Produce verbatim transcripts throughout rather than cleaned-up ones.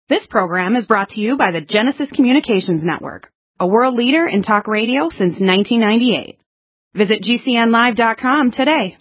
This program is brought to you by the Genesis Communications Network, a world leader in talk radio since nineteen ninety-eight. Visit G C N live dot com today.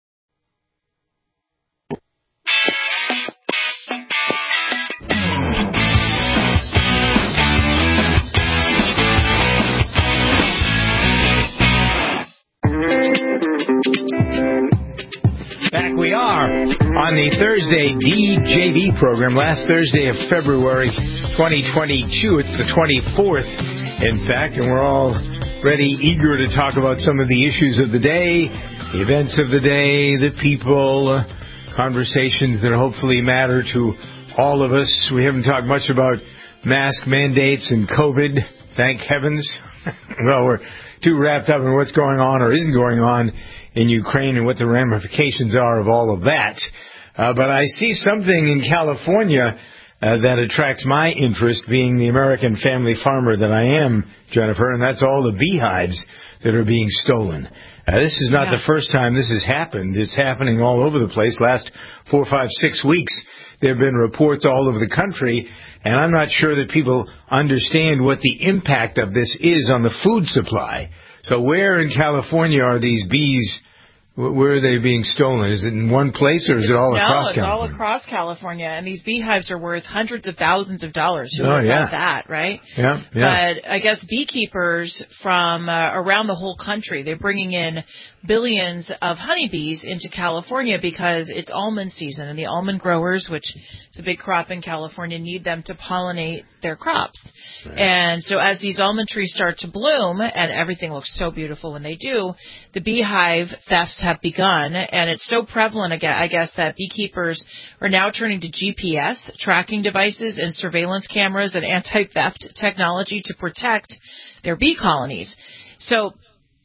Back we are on the Thursday D J V program, last Thursday of February twenty twenty-two. It's the twenty-fourth, in fact, and we're all ready, eager to talk about some of the issues of the day, the events of the day, the people, uh, conversations that hopefully matter to all of us. We haven't talked much about mask mandates and COVID, thank heavens. Well, we're too wrapped up in what's going on or isn't going on in Ukraine and what the ramifications are of all of that. Uh, but I see something in California uh, that attracts my interest, being the American family farmer that I am, Jennifer, and that's all the beehives that are being stolen. Uh, this is not yeah. the first time this has happened. It's happening all over the place. Last four, five, six weeks, there have been reports all over the country, and I'm not sure that people understand what the impact of this is on the food supply. So where in California are these bees, where are they being stolen? Is it in one place or is it all no, across California? No, it's all across California. And these beehives are worth hundreds of thousands of dollars. Who oh, would yeah. have that, right? Yeah, yeah. But I guess beekeepers from uh, around the whole country, they're bringing in billions of honeybees into California because it's almond season. And the almond growers, which is a big crop in California, need them to pollinate their crops. Right. And so as these almond trees start to bloom, and everything looks so beautiful when they do, the beehive thefts have begun, and it's so prevalent, I guess, that beekeepers are now turning to G P S tracking devices and surveillance cameras and anti-theft technology to protect their bee colonies. So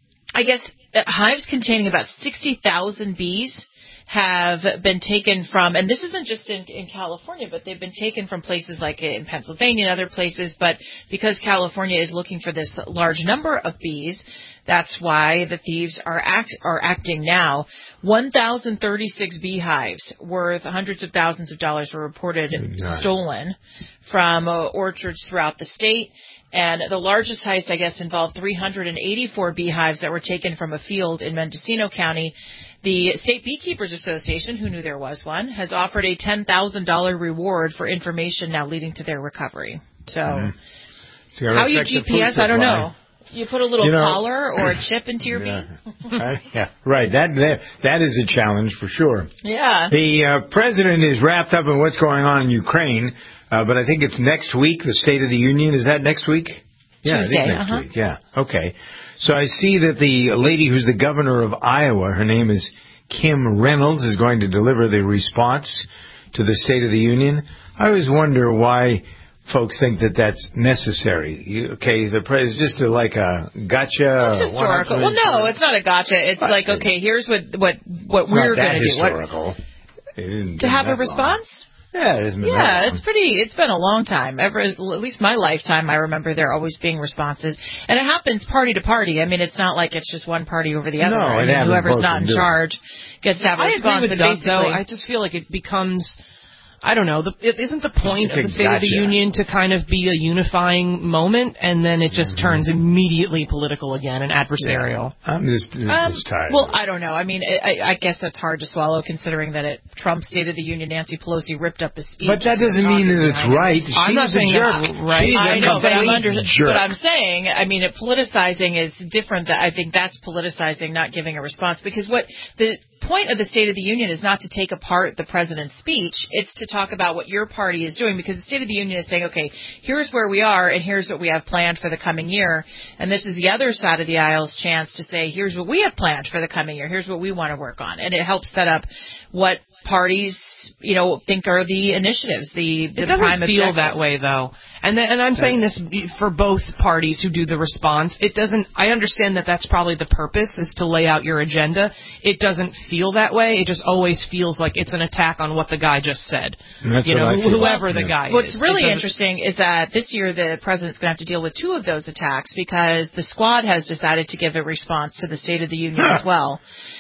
I guess hives containing about sixty thousand bees have been taken from, and this isn't just in, in California, but they've been taken from places like in Pennsylvania and other places, but because California is looking for this large number of bees, that's why the thieves are act, are acting now. one thousand thirty-six beehives worth hundreds of thousands of dollars were reported stolen from uh, orchards throughout the state. And the largest heist, I guess, involved three hundred eighty-four beehives that were taken from a field in Mendocino County. The State Beekeepers Association, who knew there was one, has offered a ten thousand dollars reward for information now leading to their recovery. So, mm-hmm. so how you G P S, I don't know. You put a little you know, collar or a chip into your yeah. bee? uh, yeah, right. That, that that is a challenge for sure. Yeah. The uh, president is wrapped up in what's going on in Ukraine, uh, but I think it's next week, the State of the Union. Is that next week? Yeah, Tuesday, I think next uh-huh. week. Yeah, okay. So I see that the lady who's the governor of Iowa, her name is Kim Reynolds, is going to deliver the response to the State of the Union. I always wonder why folks think that that's necessary. You, okay, the pre- it's just a, like a gotcha. It's historical. Well, no, it's not a gotcha. It's but like, okay, here's what what what it's we're going to do. Historical. What, to have a response? Long. Yeah, it isn't. Yeah, it's pretty. It's been a long time. Ever, at least my lifetime, I remember there always being responses, and it happens party to party. I mean, it's not like it's just one party over the other. No, I mean, whoever's not in charge gets to have a I response. agree with Doug, though. I just feel like it becomes. I don't know. The, it isn't the point of the State gotcha. of the Union to kind of be a unifying moment, and then it just mm-hmm. turns immediately political again and adversarial? Yeah. I'm just, um, just tired. Well, I don't know. I mean, I, I guess that's hard to swallow, considering that at Trump's State of the Union, Nancy Pelosi ripped up his speech. But that doesn't mean that it's right. She's I'm not saying jerk. that's right. She's I know, but I'm under. jerk. But I'm saying, I mean, it, politicizing is different. That I think that's politicizing, not giving a response, because what the point of the State of the Union is not to take apart the president's speech. It's to talk about what your party is doing, because the State of the Union is saying, okay, here's where we are and here's what we have planned for the coming year. And this is the other side of the aisle's chance to say, here's what we have planned for the coming year. Here's what we want to work on. And it helps set up what parties, you know, think are the initiatives, the, the it doesn't prime feel objectives. that way, though. And then, and I'm saying this for both parties who do the response. It doesn't. I understand that that's probably the purpose, is to lay out your agenda. It doesn't feel that way. It just always feels like it's an attack on what the guy just said. That's you know, what I feel. whoever the yeah. guy What's is. What's really interesting is that this year the president's going to have to deal with two of those attacks, because the Squad has decided to give a response to the State of the Union as well.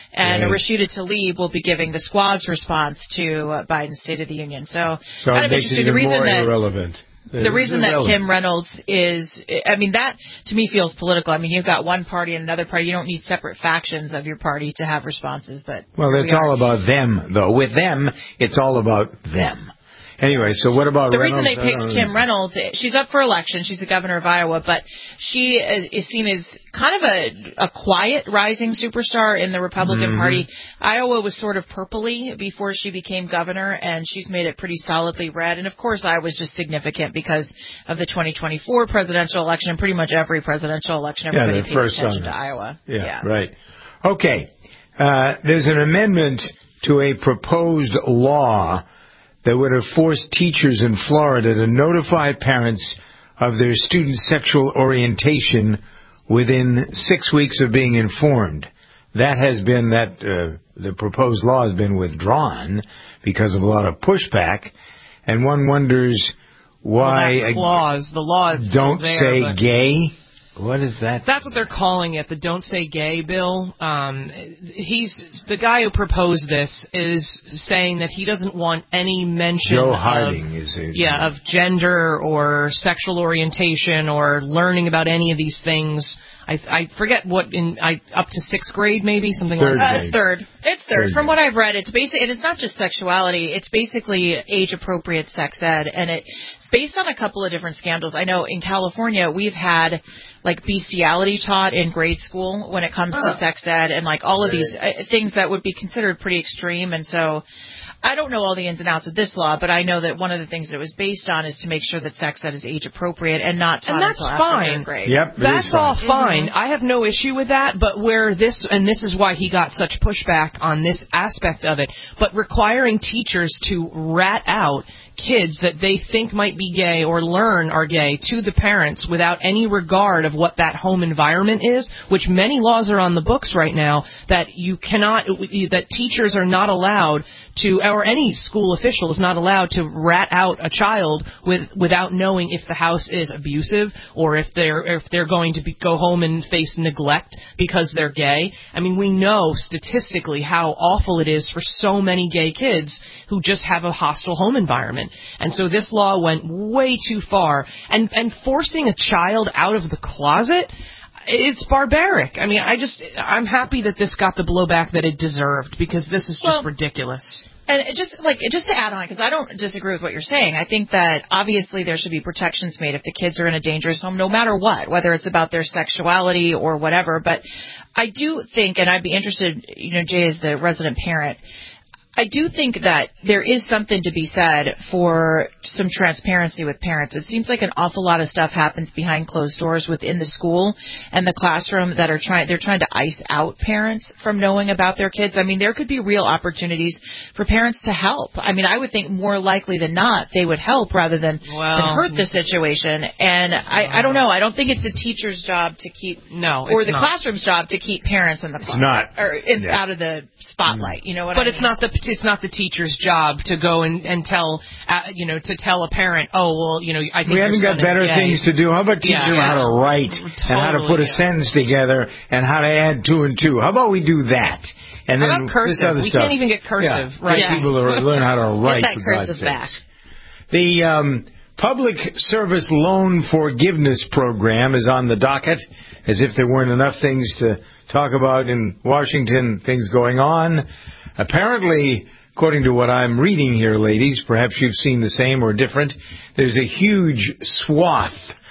And right. Rashida Tlaib will be giving the Squad's response to uh, Biden's State of the Union. So, so kind of interesting. The reason that irrelevant. The reason that Kim Reynolds is, I mean, that to me feels political. I mean, you've got one party and another party. You don't need separate factions of your party to have responses. But well, it's all about them, though. With them, it's all about them. Anyway, so what about the Reynolds? reason they picked Kim Reynolds? She's up for election. She's the governor of Iowa, but she is, is seen as kind of a, a quiet rising superstar in the Republican mm-hmm. Party. Iowa was sort of purpley before she became governor, and she's made it pretty solidly red. And of course, Iowa's just significant because of the twenty twenty-four presidential election. And pretty much every presidential election, everybody yeah, pays attention to Iowa. Yeah, yeah. right. Okay, uh, there's an amendment to a proposed law that would have forced teachers in Florida to notify parents of their students' sexual orientation within six weeks of being informed. That has been that uh, the proposed law has been withdrawn because of a lot of pushback, and one wonders why. Well, that clause, the law is don't still there, say but gay. What is that? That's what they're calling it, the Don't Say Gay bill. Um, he's the guy who proposed this is saying that he doesn't want any mention Joe of, Harding is it? yeah, of gender or sexual orientation or learning about any of these things. I, I forget what in I up to sixth grade maybe something third like that. Uh, it's third. It's third. third From grade. what I've read, it's basic, and it's not just sexuality. It's basically age-appropriate sex ed, and it's based on a couple of different scandals. I know in California we've had like bestiality taught in grade school when it comes huh. to sex ed, and like all of these uh, things that would be considered pretty extreme, and so. I don't know all the ins and outs of this law, but I know that one of the things that it was based on is to make sure that sex ed is age appropriate and not taught and that's until after fine. third grade. Yep, that's all fine. fine. Mm-hmm. I have no issue with that. But where this, and this is why he got such pushback on this aspect of it, but requiring teachers to rat out kids that they think might be gay or learn are gay to the parents without any regard of what that home environment is, which many laws are on the books right now, that you cannot, that teachers are not allowed to, or any school official is not allowed to rat out a child with without knowing if the house is abusive or if they're if they're going to be, go home and face neglect because they're gay. I mean, we know statistically how awful it is for so many gay kids who just have a hostile home environment. And so this law went way too far. And and forcing a child out of the closet, it's barbaric. I mean, I just, I'm happy that this got the blowback that it deserved, because this is just well, ridiculous. And it just like just to add on, because I don't disagree with what you're saying. I think that obviously there should be protections made if the kids are in a dangerous home, no matter what, whether it's about their sexuality or whatever. But I do think, and I'd be interested, you know, Jay is the resident parent, I do think that there is something to be said for some transparency with parents. It seems like an awful lot of stuff happens behind closed doors within the school and the classroom that are trying, they're trying to ice out parents from knowing about their kids. I mean, there could be real opportunities for parents to help. I mean, I would think more likely than not they would help rather than, well, than hurt the situation. And I, I don't know. I don't think it's the teacher's job to keep, no, or the not. classroom's job to keep parents in the it's not. or in, yeah. out of the spotlight. You know what but I mean? it's not the it's not the teacher's job to go and, and tell, uh, you know, to tell a parent, oh, well, you know, I think we haven't your got son better is gay. things to do. How about teach Yeah, them yeah. how to write Totally, and how to put a yeah. sentence together and how to add two and two? How about we do that? And How then about cursive? this other We stuff. can't even get cursive, yeah. right? Get people to learn how to write. Get that for God's cursive back. sakes. The um, Public Service Loan Forgiveness Program is on the docket, as if there weren't enough things to talk about in Washington, things going on. Apparently, according to what I'm reading here, ladies, perhaps you've seen the same or different, there's a huge swath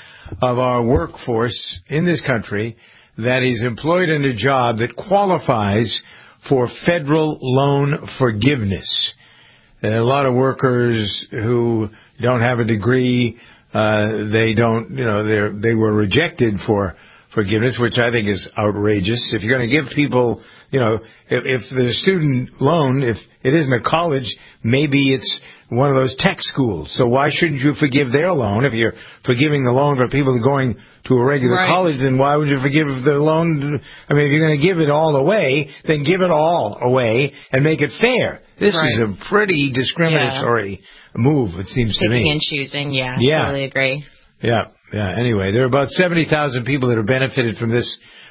of our workforce in this country that is employed in a job that qualifies for federal loan forgiveness. There are a lot of workers who don't have a degree. Uh, they don't, you know, they they were rejected for forgiveness, which I think is outrageous. If you're going to give people, you know, if, if the student loan, if it isn't a college, maybe it's one of those tech schools. So why shouldn't you forgive their loan? If you're forgiving the loan for people going to a regular right. college, then why would you forgive the loan? I mean, if you're going to give it all away, then give it all away and make it fair. This right. is a pretty discriminatory yeah. move, it seems Picking to me. and choosing, yeah, Yeah. totally agree. Yeah, yeah. Anyway, there are about seventy thousand people that have benefited from this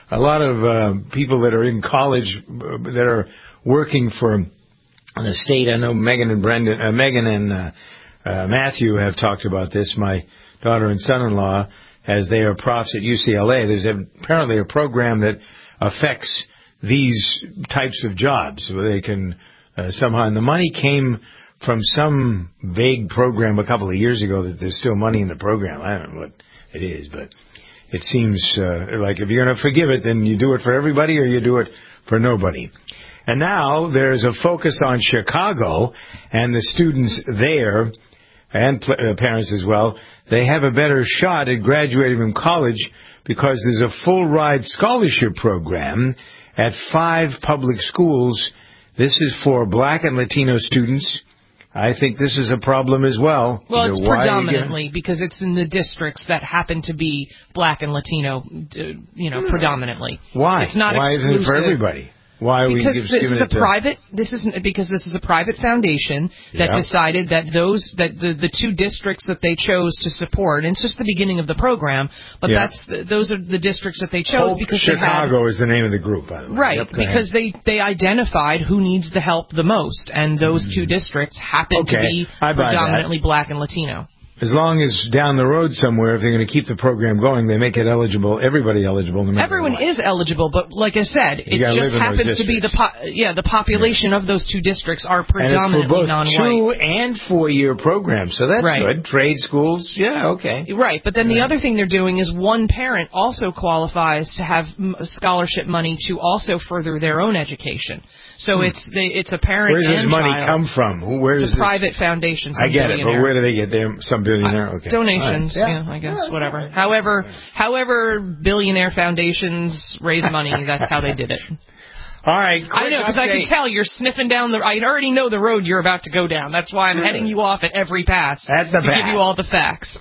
a lot of uh, people that are in college uh, that are working for the state. I know Megan and Brendan, uh, Megan and uh, uh, Matthew have talked about this. My daughter and son-in-law, as they are profs at U C L A, there's apparently a program that affects these types of jobs where they can uh, somehow, and the money came from some vague program a couple of years ago that there's still money in the program. I don't know what it is, but it seems uh, like if you're going to forgive it, then you do it for everybody or you do it for nobody. And now there's a focus on Chicago and the students there, and pl- uh, parents as well. They have a better shot at graduating from college because there's a full ride scholarship program at five public schools. This is for black and Latino students. I think this is a problem as well. Well, it's Why predominantly again? because it's in the districts that happen to be black and Latino, you know, predominantly. Why? It's not Why exclusive. isn't it for everybody? Why are we because just this giving is a it to... private. This isn't because this is a private foundation that Yeah. decided that those that the, the two districts that they chose to support. And it's just the beginning of the program, but Yeah. that's the, those are the districts that they chose Hope because Chicago they had, is the name of the group, by the way. right Yep, go because ahead. they they identified who needs the help the most, and those two districts happen Okay, to be I buy predominantly black and Latino. As long as down the road somewhere, if they're going to keep the program going, they make it eligible, everybody eligible. No matter Everyone what. is eligible, but like I said, You it gotta just live in those happens to be the po- yeah the population Yeah. of those two districts are And it's for predominantly both non-white. two and four-year programs, so that's Right. good. Trade schools, yeah, okay. Right, but then the Yeah. other thing they're doing is one parent also qualifies to have m- scholarship money to also further their own education. So Hmm. it's they, it's a parent Where does this and money child. come from? Who, where It's does a this... private foundation. Some I get it, but billionaire. where do they get their some billionaire? Okay, Donations, All right. yeah. I guess, whatever. However, however, billionaire foundations raise money. That's how they did it. All right, I know, because I can tell you're sniffing down the. I already know the road you're about to go down. That's why I'm heading you off at every pass At the to give pass. you all the facts.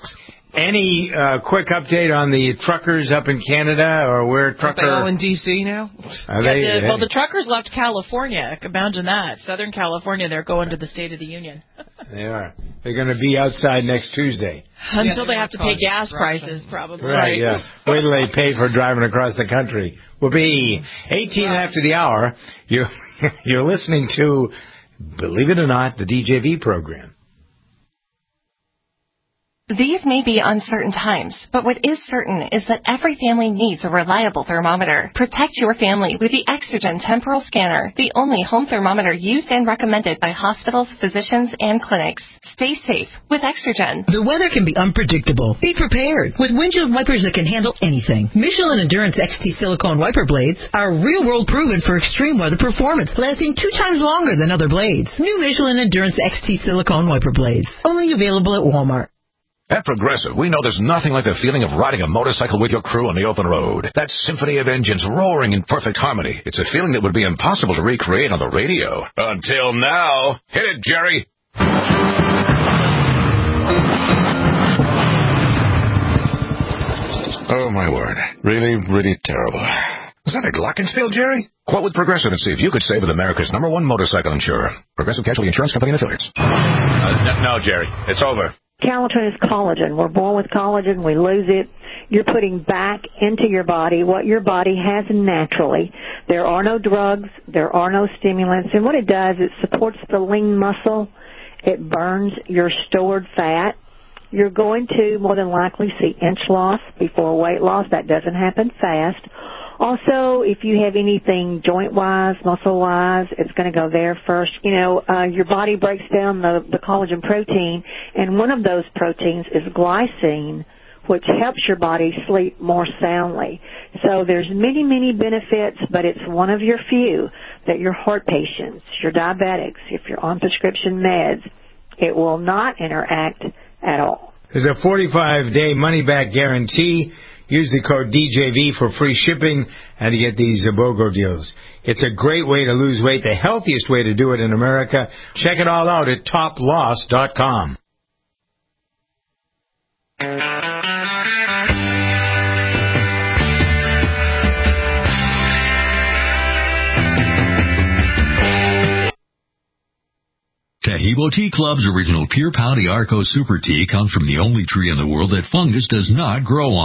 Any uh, quick update on the truckers up in Canada, or where Aren't trucker? they all in D C now? Are Yeah, they, the, well, the truckers left California. Imagine that. Southern California, they're going to the State of the Union. They are. They're going to be outside next Tuesday. Until Yeah, they have to pay cause gas disruption. prices, probably. Right, yeah. Wait till they pay for driving across the country. Will be eighteen after the hour. You're, you're listening to, believe it or not, the D J V program. These may be uncertain times, but what is certain is that every family needs a reliable thermometer. Protect your family with the Exergen Temporal Scanner, the only home thermometer used and recommended by hospitals, physicians, and clinics. Stay safe with Exergen. The weather can be unpredictable. Be prepared with windshield wipers that can handle anything. Michelin Endurance X T silicone wiper blades are real-world proven for extreme weather performance, lasting two times longer than other blades. New Michelin Endurance X T silicone wiper blades, only available at Walmart. At Progressive, we know there's nothing like the feeling of riding a motorcycle with your crew on the open road. That symphony of engines roaring in perfect harmony. It's a feeling that would be impossible to recreate on the radio. Until now. Hit it, Jerry. Oh, my word. Really, really terrible. Was that a glockenspiel, Jerry? Quote with Progressive and see if you could save with America's number one motorcycle insurer. Progressive Casualty Insurance Company and Affiliates. Uh, no, Jerry. It's over. Calatrine is collagen. We're born with collagen. We lose it. You're putting back into your body what your body has naturally. There are no drugs. There are no stimulants. And what it does, it supports the lean muscle. It burns your stored fat. You're going to more than likely see inch loss before weight loss. That doesn't happen fast. Also, if you have anything joint-wise, muscle-wise, it's going to go there first. You know, uh, your body breaks down the, the collagen protein, and one of those proteins is glycine, which helps your body sleep more soundly. So there's many, many benefits, but it's one of your few that your heart patients, your diabetics, if you're on prescription meds, it will not interact at all. There's a forty-five day money-back guarantee. Use the code D J V for free shipping and to get these BOGO deals. It's a great way to lose weight, the healthiest way to do it in America. Check it all out at top loss dot com. Taheebo Tea Club's original Pure Pau de Arco Super Tea comes from the only tree in the world that fungus does not grow on.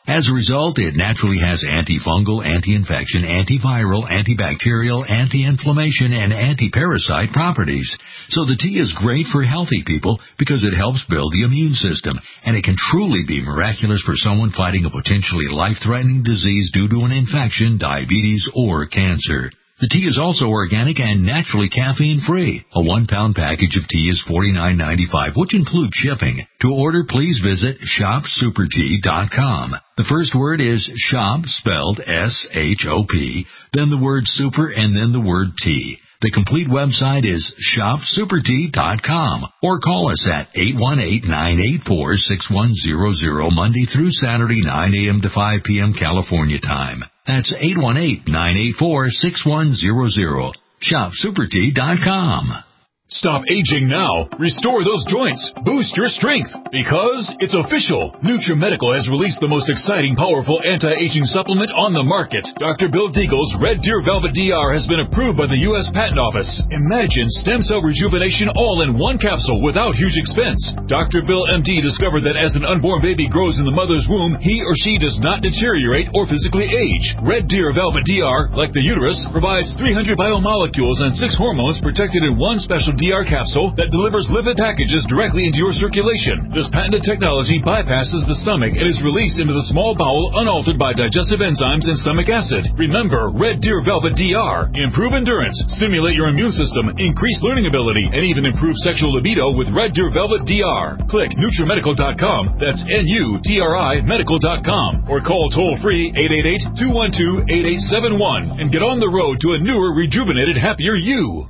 As a result, it naturally has antifungal, anti-infection, antiviral, antibacterial, anti-inflammation, and anti-parasite properties. So the tea is great for healthy people because it helps build the immune system, and it can truly be miraculous for someone fighting a potentially life-threatening disease due to an infection, diabetes, or cancer. The tea is also organic and naturally caffeine-free. A one-pound package of tea is forty-nine ninety-five, which includes shipping. To order, please visit shop super tea dot com. The first word is shop, spelled S H O P, then the word super, and then the word tea. The complete website is shop super tea dot com, or call us at eight one eight, nine eight four, six one zero zero Monday through Saturday, nine a.m. to five p.m. California time. That's eight one eight, nine eight four, six one zero zero. shop super tea dot com. Stop aging now. Restore those joints. Boost your strength. Because it's official. NutriMedical has released the most exciting, powerful anti-aging supplement on the market. Doctor Bill Deagle's Red Deer Velvet D R has been approved by the U S Patent Office. Imagine stem cell rejuvenation all in one capsule without huge expense. Doctor Bill M D discovered that as an unborn baby grows in the mother's womb, he or she does not deteriorate or physically age. Red Deer Velvet D R, like the uterus, provides three hundred biomolecules and six hormones protected in one special D R capsule that delivers lipid packages directly into your circulation. This patented technology bypasses the stomach and is released into the small bowel unaltered by digestive enzymes and stomach acid. Remember, Red Deer Velvet D R. Improve endurance, stimulate your immune system, increase learning ability, and even improve sexual libido with Red Deer Velvet D R. Click NutriMedical dot com, that's N U T R I medical dot com, or call toll-free eight eight eight, two one two, eight eight seven one and get on the road to a newer, rejuvenated, happier you.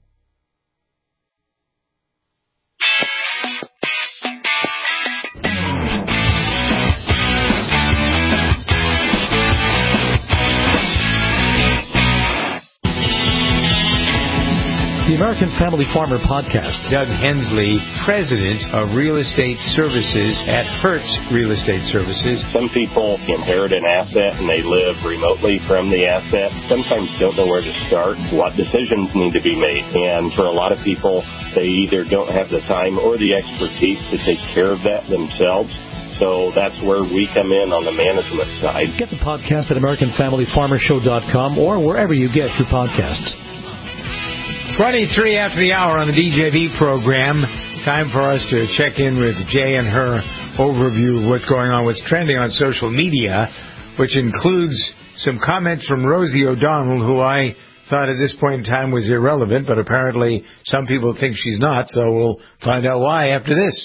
The American Family Farmer Podcast. Doug Hensley, President of Real Estate Services at Hertz Real Estate Services. Some people inherit an asset and they live remotely from the asset. Sometimes don't know where to start, what decisions need to be made. And for a lot of people, they either don't have the time or the expertise to take care of that themselves. So that's where we come in on the management side. Get the podcast at American Family Farmer Show dot com or wherever you get your podcasts. twenty-three after the hour on the D J V program. Time for us to check in with Jay and her overview of what's going on, what's trending on social media, which includes some comments from Rosie O'Donnell, who I thought at this point in time was irrelevant, but apparently some people think she's not, so we'll find out why after this.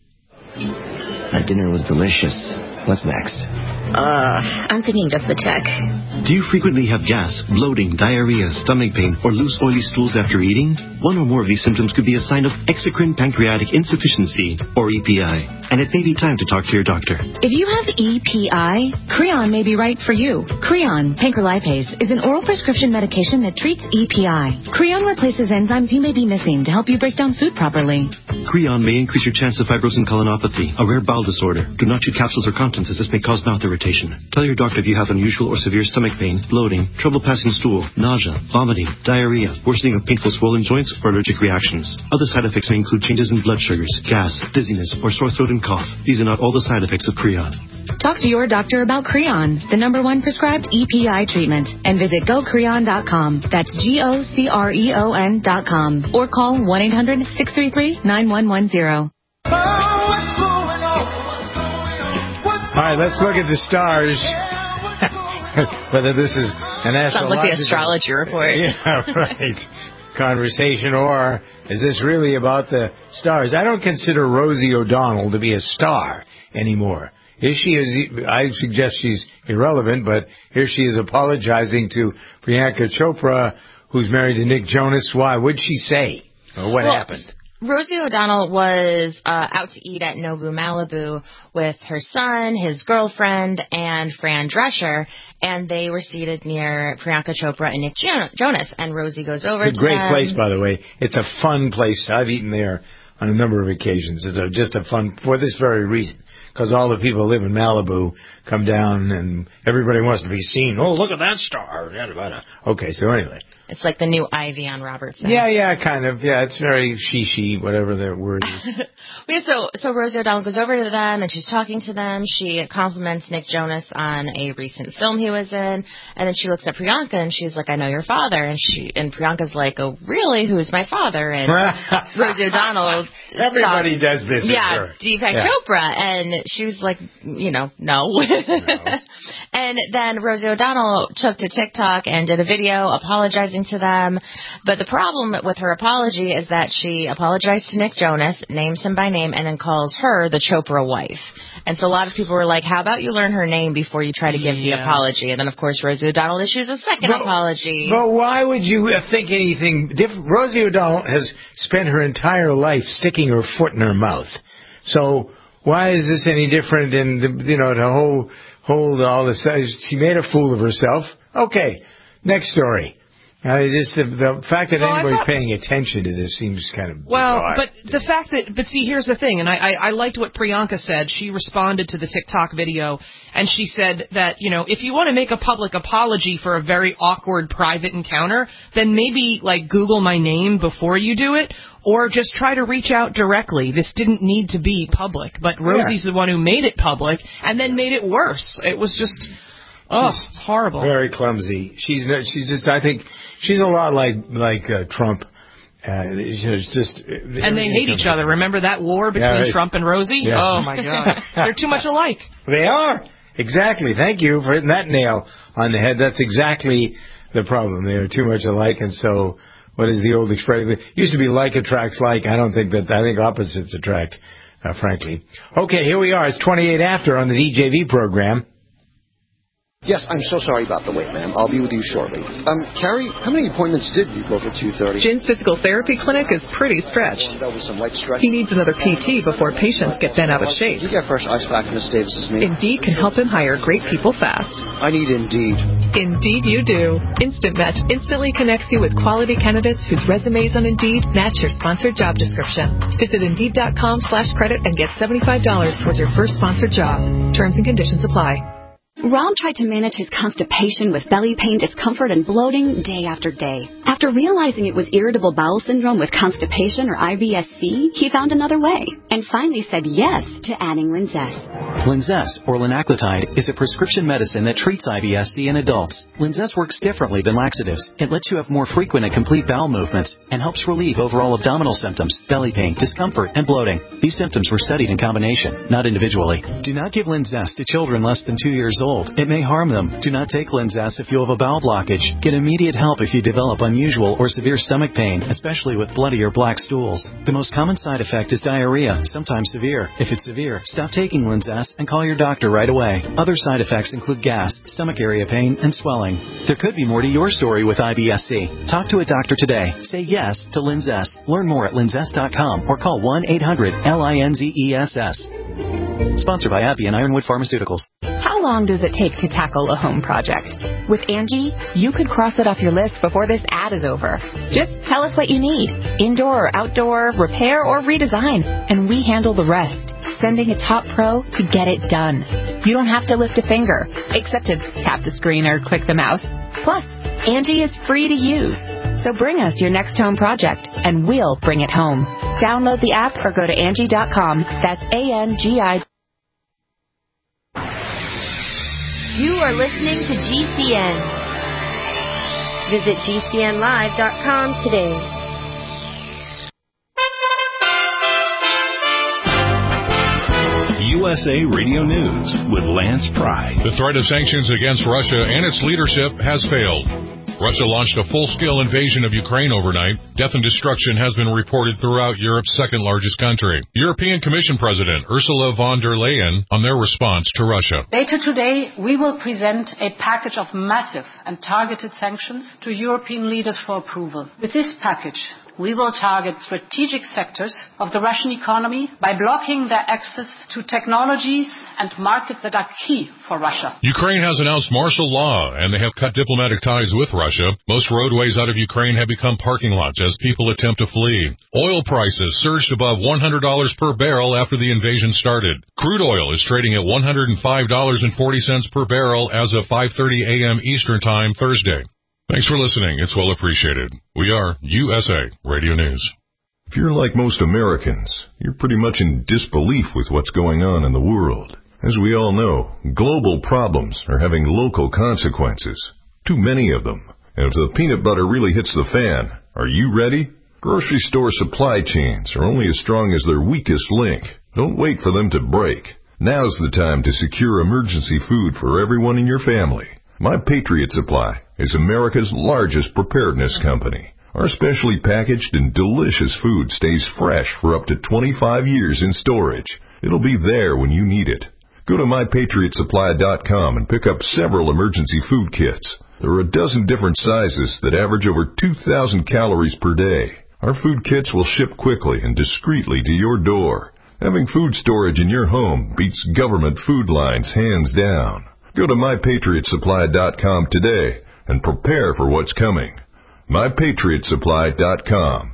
That dinner was delicious. What's next? Uh, I'm thinking just the check. Do you frequently have gas, bloating, diarrhea, stomach pain, or loose oily stools after eating? One or more of these symptoms could be a sign of exocrine pancreatic insufficiency, or E P I, and it may be time to talk to your doctor. If you have E P I, Creon may be right for you. Creon, pancrelipase, is an oral prescription medication that treats E P I. Creon replaces enzymes you may be missing to help you break down food properly. Creon may increase your chance of fibrosing colonopathy, a rare bowel disorder. Do not chew capsules or contents, as this may cause mouth irritation. Tell your doctor if you have unusual or severe stomach pain, bloating, trouble passing stool, nausea, vomiting, diarrhea, worsening of painful swollen joints, or allergic reactions. Other side effects may include changes in blood sugars, gas, dizziness, or sore throat and cough. These are not all the side effects of Creon. Talk to your doctor about Creon, the number one prescribed E P I treatment, and visit go creon dot com. That's G O C R E O N dot com. Or call one eight hundred, six three three, nine one one zero. All right, let's look at the stars. Whether this is an astrological... Sounds like the astrology report. Yeah, right. Conversation, or is this really about the stars? I don't consider Rosie O'Donnell to be a star anymore. Here she is. I suggest she's irrelevant, but here she is apologizing to Priyanka Chopra, who's married to Nick Jonas. Why? What'd she say? Or what well, happened? Rosie O'Donnell was uh, out to eat at Nobu Malibu with her son, his girlfriend, and Fran Drescher, and they were seated near Priyanka Chopra and Nick Jonas. And Rosie goes over to them. It's a great place, by the way. It's a fun place. I've eaten there on a number of occasions. It's a, just a fun, for this very reason, because all the people who live in Malibu come down and everybody wants to be seen. Oh, look at that star. Okay, so anyway, It's like the new Ivy on Robertson. Yeah, yeah, kind of. Yeah, it's very she-she, whatever that word is. Yeah, so, so Rosie O'Donnell goes over to them, and she's talking to them. She compliments Nick Jonas on a recent film he was in, and then she looks at Priyanka, and she's like, I know your father. And she and Priyanka's like, oh, really? Who's my father? And Rosie O'Donnell... Everybody thought, does this Yeah, with her. Deepak yeah. Chopra. And she was like, you know, no. no. And then Rosie O'Donnell took to TikTok and did a video apologizing to them. But the problem with her apology is that she apologized to Nick Jonas, names him by name, and then calls her the Chopra wife. And so a lot of people were like, how about you learn her name before you try to give yeah. the apology? And then, of course, Rosie O'Donnell issues a second but, apology. But why would you think anything different? Rosie O'Donnell has spent her entire life sticking her foot in her mouth. So why is this any different in, the, you know, the whole, whole, all this? She made a fool of herself. Okay, next story. Uh, just the, the fact that well, anybody's thought, paying attention to this seems kind of well, bizarre. but the fact that, but see, here's the thing, and I, I, I liked what Priyanka said. She responded to the TikTok video, and she said that, you know, if you want to make a public apology for a very awkward private encounter, then maybe, like, Google my name before you do it, or just try to reach out directly. This didn't need to be public, but Rosie's yeah. the one who made it public, and then made it worse. It was just, oh, she's it's horrible. Very clumsy. She's, she's just, I think... She's a lot like like uh, Trump. Uh, it's just and they hate each other. Remember that war between yeah, right. Trump and Rosie? Yeah. Oh my God, they're too much alike. They are exactly. Thank you for hitting that nail on the head. That's exactly the problem. They are too much alike, and so what is the old expression? It used to be like attracts like. I don't think that. I think opposites attract. Uh, frankly. Okay, here we are. It's twenty-eight after on the D J V program. Yes, I'm so sorry about the wait, ma'am. I'll be with you shortly. Um, Carrie, how many appointments did you book at two thirty? Jin's physical therapy clinic is pretty stretched. He needs another P T before patients get bent out of shape. You get fresh ice pack, Miss Davis's name. Indeed can help him hire great people fast. I need Indeed. Indeed you do. Instant Match instantly connects you with quality candidates whose resumes on Indeed match your sponsored job description. Visit Indeed.com slash credit and get seventy-five dollars towards your first sponsored job. Terms and conditions apply. Rob tried to manage his constipation with belly pain, discomfort, and bloating day after day. After realizing it was irritable bowel syndrome with constipation or I B S C, he found another way and finally said yes to adding Linzess. Linzess, or linaclotide, is a prescription medicine that treats I B S C in adults. Linzess works differently than laxatives. It lets you have more frequent and complete bowel movements and helps relieve overall abdominal symptoms, belly pain, discomfort, and bloating. These symptoms were studied in combination, not individually. Do not give Linzess to children less than two years old. It may harm them. Do not take Linzess if you have a bowel blockage. Get immediate help if you develop unusual or severe stomach pain, especially with bloody or black stools. The most common side effect is diarrhea, sometimes severe. If it's severe, stop taking Linzess and call your doctor right away. Other side effects include gas, stomach area pain, and swelling. There could be more to your story with I B S C. Talk to a doctor today. Say yes to Linzess. Learn more at linzess dot com or call one eight hundred L I N Z E S S. Sponsored by AbbVie and Ironwood Pharmaceuticals. How long does it take to tackle a home project? With Angie, you could cross it off your list before this ad is over. Just tell us what you need, indoor or outdoor, repair or redesign, and we handle the rest, sending a top pro to get it done. You don't have to lift a finger, except to tap the screen or click the mouse. Plus, Angie is free to use. So bring us your next home project, and we'll bring it home. Download the app or go to Angie dot com. That's A N G I. You are listening to G C N. Visit G C N live dot com today. U S A Radio News with Lance Pry. The threat of sanctions against Russia and its leadership has failed. Russia launched a full-scale invasion of Ukraine overnight. Death and destruction has been reported throughout Europe's second-largest country. European Commission President Ursula von der Leyen on their response to Russia. Later today, we will present a package of massive and targeted sanctions to European leaders for approval. With this package, we will target strategic sectors of the Russian economy by blocking their access to technologies and markets that are key for Russia. Ukraine has announced martial law, and they have cut diplomatic ties with Russia. Most roadways out of Ukraine have become parking lots as people attempt to flee. Oil prices surged above one hundred dollars per barrel after the invasion started. Crude oil is trading at one hundred five dollars and forty cents per barrel as of five thirty a.m. Eastern Time Thursday. Thanks for listening. It's well appreciated. We are U S A Radio News. If you're like most Americans, you're pretty much in disbelief with what's going on in the world. As we all know, global problems are having local consequences. Too many of them. And if the peanut butter really hits the fan, are you ready? Grocery store supply chains are only as strong as their weakest link. Don't wait for them to break. Now's the time to secure emergency food for everyone in your family. My Patriot Supply is America's largest preparedness company. Our specially packaged and delicious food stays fresh for up to twenty-five years in storage. It'll be there when you need it. Go to my patriot supply dot com and pick up several emergency food kits. There are a dozen different sizes that average over two thousand calories per day. Our food kits will ship quickly and discreetly to your door. Having food storage in your home beats government food lines hands down. Go to my patriot supply dot com today and prepare for what's coming. my patriot supply dot com.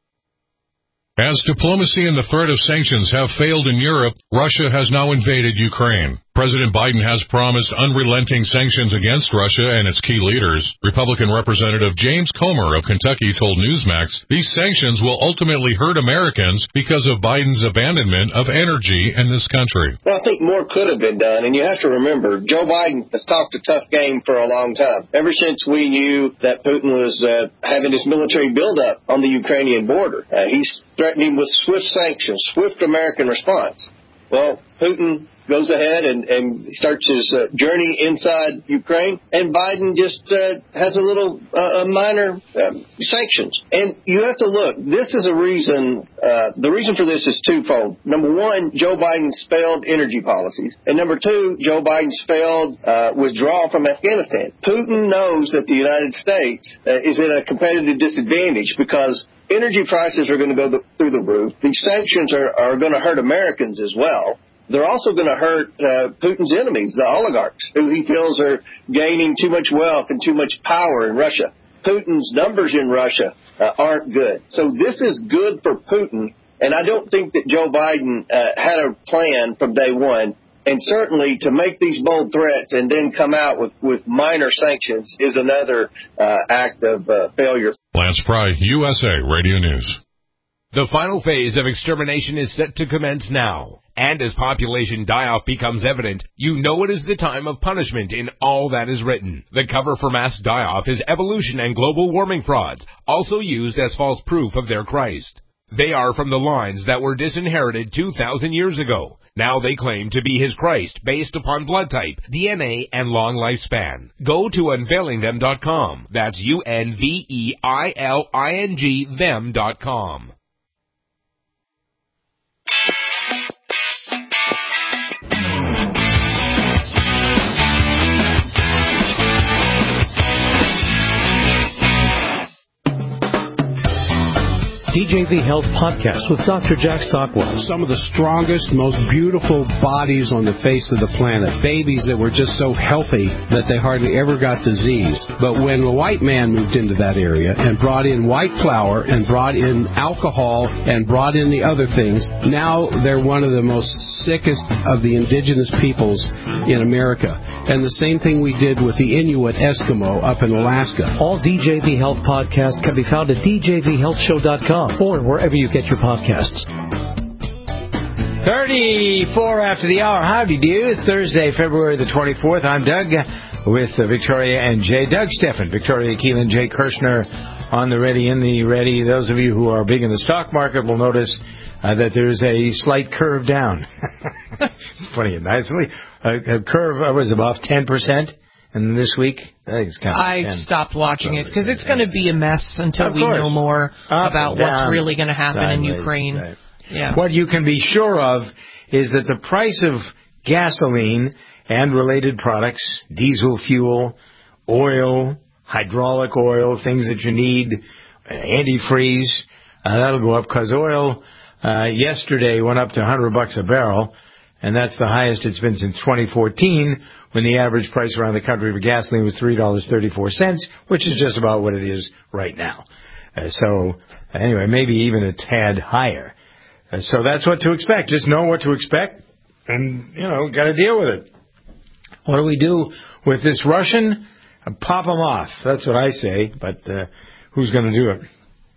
As diplomacy and the threat of sanctions have failed in Europe, Russia has now invaded Ukraine. President Biden has promised unrelenting sanctions against Russia and its key leaders. Republican Representative James Comer of Kentucky told Newsmax these sanctions will ultimately hurt Americans because of Biden's abandonment of energy in this country. Well, I think more could have been done, and you have to remember, Joe Biden has talked a tough game for a long time. Ever since we knew that Putin was uh, having his military buildup on the Ukrainian border, uh, he's threatening with swift sanctions, swift American response. Well, Putin goes ahead and, and starts his uh, journey inside Ukraine, and Biden just uh, has a little uh, minor uh, sanctions. And you have to look. This is a reason. Uh, the reason for this is twofold. Number one, Joe Biden's failed energy policies, and number two, Joe Biden's failed uh, withdrawal from Afghanistan. Putin knows that the United States uh, is at a competitive disadvantage because energy prices are going to go the, through the roof. These sanctions are, are going to hurt Americans as well. They're also going to hurt uh, Putin's enemies, the oligarchs, who he feels are gaining too much wealth and too much power in Russia. Putin's numbers in Russia uh, aren't good. So this is good for Putin, and I don't think that Joe Biden uh, had a plan from day one. And certainly to make these bold threats and then come out with, with minor sanctions is another uh, act of uh, failure. Lance Pry, U S A Radio News. The final phase of extermination is set to commence now. And as population die-off becomes evident, you know it is the time of punishment in all that is written. The cover for mass die-off is evolution and global warming frauds, also used as false proof of their Christ. They are from the lines that were disinherited two thousand years ago. Now they claim to be his Christ based upon blood type, D N A, and long lifespan. Go to unveiling them dot com. That's U N V E I L I N G them dot com. D J V Health Podcast with Doctor Jack Stockwell. Some of the strongest, most beautiful bodies on the face of the planet. Babies that were just so healthy that they hardly ever got disease. But when the white man moved into that area and brought in white flour and brought in alcohol and brought in the other things, now they're one of the most sickest of the indigenous peoples in America. And the same thing we did with the Inuit Eskimo up in Alaska. All D J V Health podcasts can be found at D J V health show dot com. Or wherever you get your podcasts. thirty-four after the hour. Howdy do. It's Thursday, February the twenty-fourth. I'm Doug with uh, Victoria and Jay. Doug Steffen, Victoria Keelan, Jay Kirshner on the ready, in the ready. Those of you who are big in the stock market will notice uh, that there's a slight curve down. It's funny and nicely. A, a curve uh, was above ten percent. And this week, I think it's kind of I ten. stopped watching it because it's going to be a mess until Of we course. know more Up about and down, what's really going to happen sideways, in Ukraine. right. Yeah. What you can be sure of is that the price of gasoline and related products, diesel fuel, oil, hydraulic oil, things that you need, uh, antifreeze, uh, that'll go up because oil uh, yesterday went up to one hundred bucks a barrel, and that's the highest it's been since twenty fourteen, when the average price around the country for gasoline was three dollars and thirty-four cents, which is just about what it is right now. Uh, so, anyway, maybe even a tad higher. Uh, so that's what to expect. Just know what to expect, and, you know, got to deal with it. What do we do with this Russian pop them off. That's what I say. But uh, who's going to do it?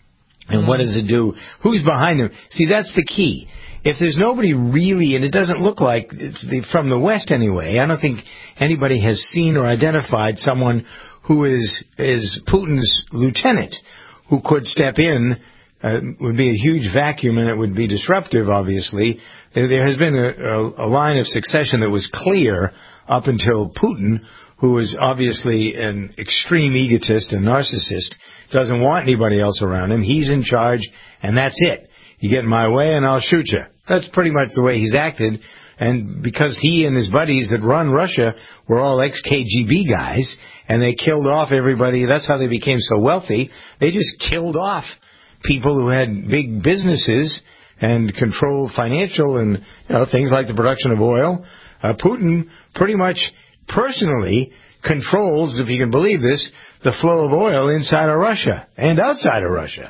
And what does it do? Who's behind them? See, that's the key. If there's nobody really, and it doesn't look like, it's the, from the West anyway, I don't think anybody has seen or identified someone who is is Putin's lieutenant, who could step in. Uh, would be a huge vacuum, and it would be disruptive, obviously. There has been a, a, a line of succession that was clear up until Putin, who is obviously an extreme egotist and narcissist, doesn't want anybody else around him. He's in charge, and that's it. You get in my way, and I'll shoot you. That's pretty much the way he's acted. And because he and his buddies that run Russia were all ex-K G B guys, and they killed off everybody, that's how they became so wealthy. They just killed off people who had big businesses and controlled financial and, you know, things like the production of oil. Uh, Putin pretty much personally controls, if you can believe this, the flow of oil inside of Russia and outside of Russia.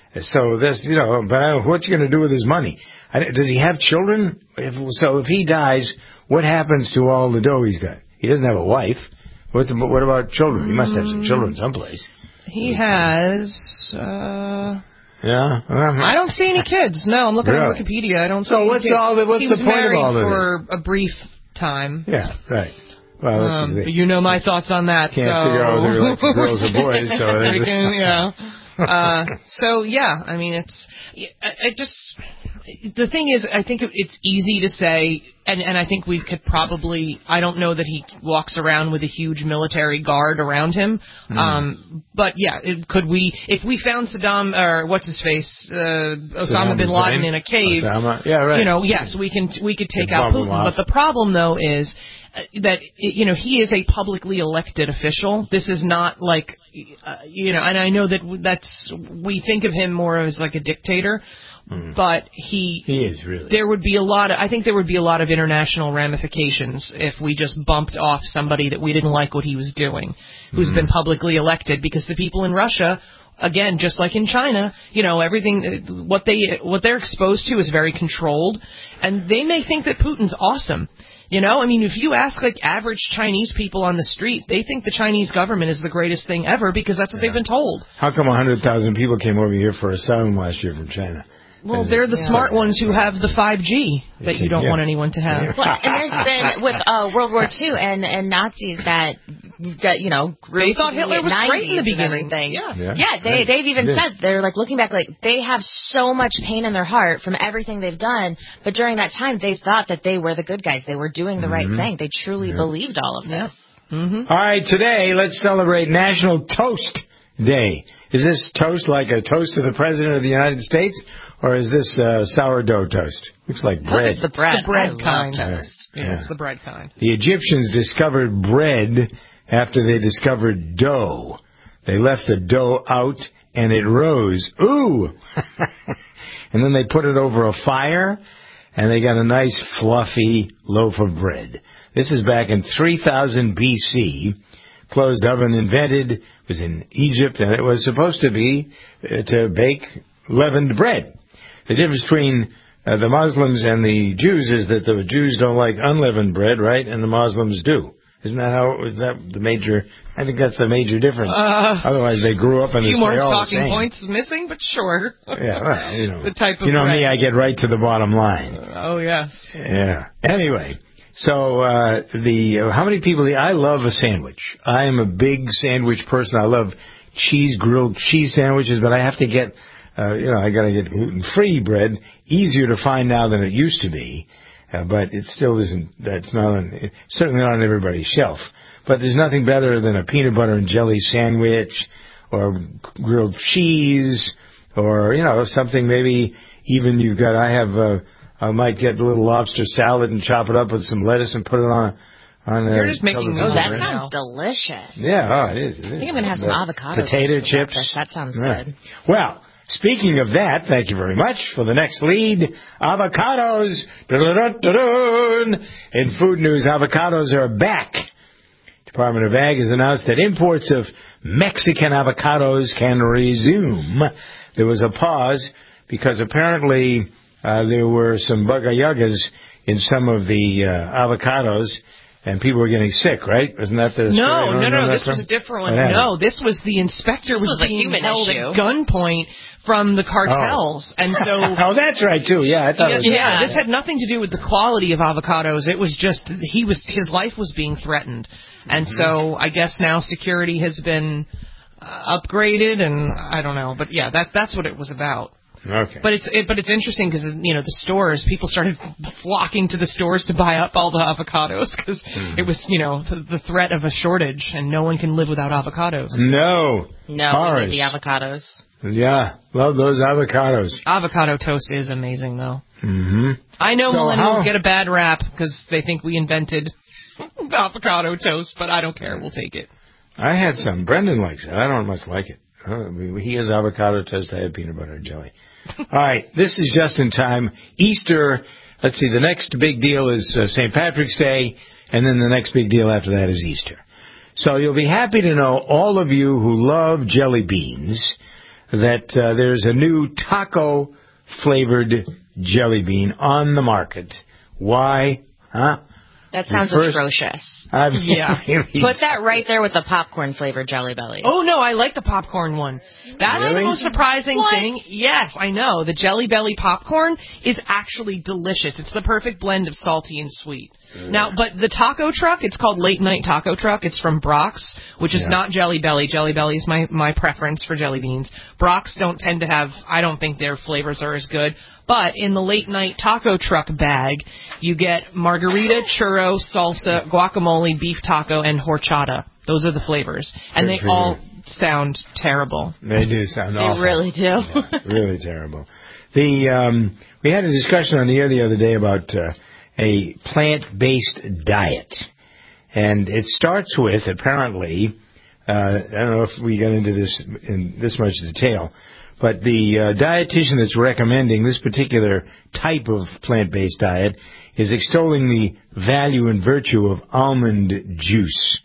So this, you know, but I don't know, what's he going to do with his money? I, does he have children? If, so if he dies, what happens to all the dough he's got? He doesn't have a wife. What's, what about children? He must have some children someplace. He has. Uh, yeah. Um, I don't see any kids. No, I'm looking really? at Wikipedia. I don't see. So any what's kids. all the, what's he the was point of all of married this? for a brief time. Yeah. Right. Well, that's um, but you know my thoughts on that. Can't so. figure out whether he likes girls or boys. So I can, yeah. Uh, so yeah, I mean, it's. I, I just. The thing is, I think it's easy to say, and, and I think we could probably, I don't know that he walks around with a huge military guard around him, mm. um, but yeah, it, could we, if we found Saddam, or what's his face, uh, Osama bin Laden in a cave, Osama. Yeah, right. you know, yes, we can, we could take out Putin, but the problem though is, that, you know, he is a publicly elected official. This is not like, uh, you know, and I know that that's, we think of him more as like a dictator, mm. but he, he is really, there would be a lot of, I think there would be a lot of international ramifications if we just bumped off somebody that we didn't like what he was doing, who's mm. been publicly elected, because the people in Russia, again, just like in China, you know, everything, what they, what they're exposed to is very controlled, and they may think that Putin's awesome. You know, I mean, if you ask, like, average Chinese people on the street, they think the Chinese government is the greatest thing ever because that's what yeah. they've been told. How come one hundred thousand people came over here for asylum last year from China? Well, they're the yeah. smart ones who have the five G that you don't yeah. want anyone to have. Well, and there's been, with uh, World War Two and, and Nazis that, that, you know, they thought Hitler was great in the beginning. Yeah, yeah. yeah they, they've even yeah. said, they're like, looking back, like, they have so much pain in their heart from everything they've done, but during that time, they thought that they were the good guys. They were doing the mm-hmm. right thing. They truly yeah. believed all of this. Yeah. Mm-hmm. All right, today, let's celebrate National Toast Day. Is this toast like a toast to the President of the United States, or is this uh, sourdough toast? Looks like bread. It's the bread, it's the bread kind. Toast. Yeah, yeah, it's the bread kind. The Egyptians discovered bread after they discovered dough. They left the dough out, and it rose. Ooh! And then they put it over a fire, and they got a nice fluffy loaf of bread. This is back in three thousand B C Closed oven invented, was in Egypt, and it was supposed to be uh, to bake leavened bread. The difference between uh, the Muslims and the Jews is that the Jews don't like unleavened bread, right, and the Muslims do. Isn't that how, is that the major, I think that's the major difference. Uh, Otherwise they grew up and they say all the same. A few more talking points missing, but sure. Yeah, well, you know. The type of You know bread. me, I get right to the bottom line. Uh, oh, yes. Yeah. Anyway. So, uh, the, uh, how many people, I love a sandwich. I am a big sandwich person. I love cheese, grilled cheese sandwiches, but I have to get, uh, you know, I gotta get gluten-free bread. Easier to find now than it used to be. Uh, but it still isn't, that's not on, it's certainly not on everybody's shelf. But there's nothing better than a peanut butter and jelly sandwich, or grilled cheese, or, you know, something maybe even you've got, I have, uh, I might get a little lobster salad and chop it up with some lettuce and put it on a... On You're a just making me Oh, that right sounds now. delicious. Yeah, oh, it is. It is. I think I'm going to have some avocado Potato chips. Breakfast. That sounds right. good. Well, speaking of that, thank you very much for the next lead. Avocados. In food news, avocados are back. Department of Ag has announced that imports of Mexican avocados can resume. There was a pause because apparently... Uh, there were some bagayagas in some of the uh, avocados, and people were getting sick, right? Wasn't that the story? No, no, no. This from? was a different one. No, this was the inspector this was, was being a held issue. at gunpoint from the cartels, oh. and so. Oh, that's right too. Yeah, I thought. Yeah, it was yeah, this had nothing to do with the quality of avocados. It was just he was his life was being threatened, and mm-hmm. so I guess now security has been uh, upgraded, and I don't know, but yeah, that that's what it was about. Okay. But it's it, but it's interesting because you know the stores, people started flocking to the stores to buy up all the avocados because mm. it was you know the, the threat of a shortage, and no one can live without avocados. No. No, we need the avocados. Yeah, love those avocados. Avocado toast is amazing, though. Mm-hmm. I know so millennials how... get a bad rap because they think we invented avocado toast, but I don't care. We'll take it. I had some. Brendan likes it. I don't much like it. Uh, he has avocado toast. I had peanut butter and jelly. All right, this is just in time. Easter, let's see, the next big deal is uh, Saint Patrick's Day, and then the next big deal after that is Easter. So you'll be happy to know, all of you who love jelly beans, that uh, there's a new taco-flavored jelly bean on the market. Why? Huh? That sounds first, atrocious. I've yeah. really Put that right there with the popcorn-flavored Jelly Belly. Oh, no, I like the popcorn one. That's really? the most surprising what? thing. Yes, I know. The Jelly Belly popcorn is actually delicious. It's the perfect blend of salty and sweet. Yeah. Now, but the taco truck, it's called Late Night Taco Truck. It's from Brock's, which is yeah. not Jelly Belly. Jelly Belly is my, my preference for jelly beans. Brock's don't tend to have, I don't think their flavors are as good. But in the Late Night Taco Truck bag, you get margarita, churro, salsa, guacamole, beef taco, and horchata. Those are the flavors. And they all sound terrible. They do sound awful. They really do. Yeah, really terrible. The um, we had a discussion on the air the other day about uh, a plant-based diet. And it starts with, apparently, uh, I don't know if we got into this in this much detail, but the uh, dietitian that's recommending this particular type of plant-based diet is extolling the value and virtue of almond juice.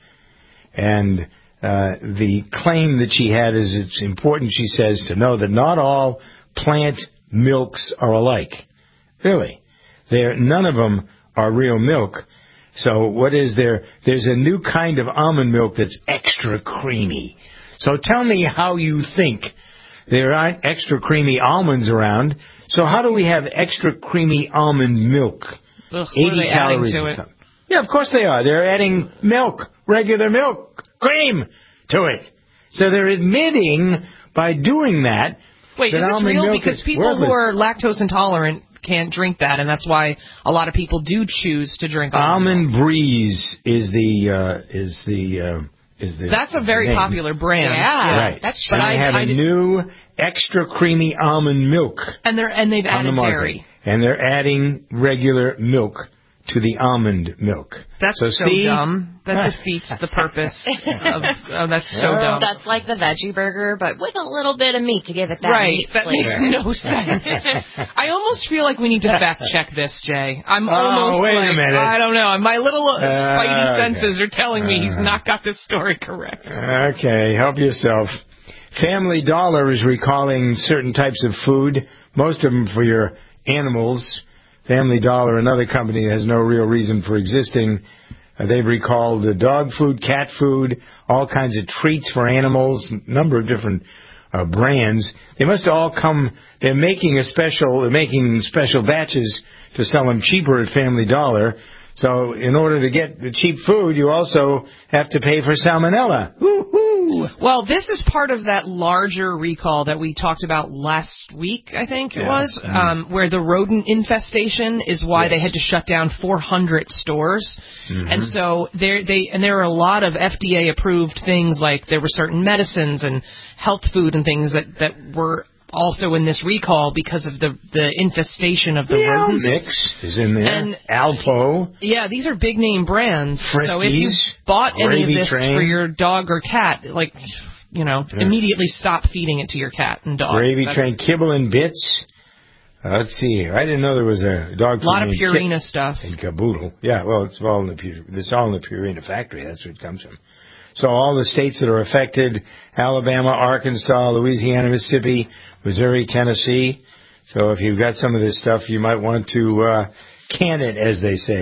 And uh, the claim that she had is it's important, she says, to know that not all plant milks are alike. Really. They're, none of them are real milk. So what is there? There's a new kind of almond milk that's extra creamy. So tell me how you think. There aren't extra creamy almonds around, so how do we have extra creamy almond milk? Ugh, what are they adding to it? Yeah, of course they are. They're adding milk, regular milk, cream to it. So they're admitting by doing that. Wait, that is this real? Because people worthless. who are lactose intolerant can't drink that, and that's why a lot of people do choose to drink almond milk. Almond Breeze is the uh, is the. Uh, Is the that's a very name. popular brand. Yeah, right. That's but I, I have I a did, new extra creamy almond milk. And they're and they've added the dairy. And they're adding regular milk to the almond milk. That's so, so see? dumb. That defeats the purpose of oh, that's so yeah. dumb. That's like the veggie burger, but with a little bit of meat to give it that right. meat That flavor. makes no sense. I almost feel like we need to fact check this, Jay. I'm oh, almost wait like a minute. I don't know. My little uh, spidey okay. senses are telling me he's Uh, not got this story correct. Okay, help yourself. Family Dollar is recalling certain types of food, most of them for your animals. Family Dollar, another company that has no real reason for existing, uh, they've recalled uh, dog food, cat food, all kinds of treats for animals, a number of different uh, brands. They must all come, they're making a special, they're making special batches to sell them cheaper at Family Dollar. So in order to get the cheap food, you also have to pay for salmonella. Woo-hoo! Well, this is part of that larger recall that we talked about last week, I think it yeah. was, mm. um, where the rodent infestation is why yes. they had to shut down four hundred stores. Mm-hmm. And so there, they and there are a lot of F D A-approved things, like there were certain medicines and health food and things that, that were also in this recall because of the the infestation of the yeah, rodents. Mix is in there. And Alpo. Yeah, these are big name brands. Friskies, so if you bought any of this Train. for your dog or cat, like, you know, yeah. immediately stop feeding it to your cat and dog. Gravy That's Train, Kibble and Bits. Uh, let's see here. I didn't know there was a dog food. A lot of named Purina Kip stuff. And Caboodle. Yeah, well, it's all in the it's all in the Purina factory. That's where it comes from. So all the states that are affected, Alabama, Arkansas, Louisiana, Mississippi, Missouri, Tennessee. So if you've got some of this stuff, you might want to uh, can it, as they say.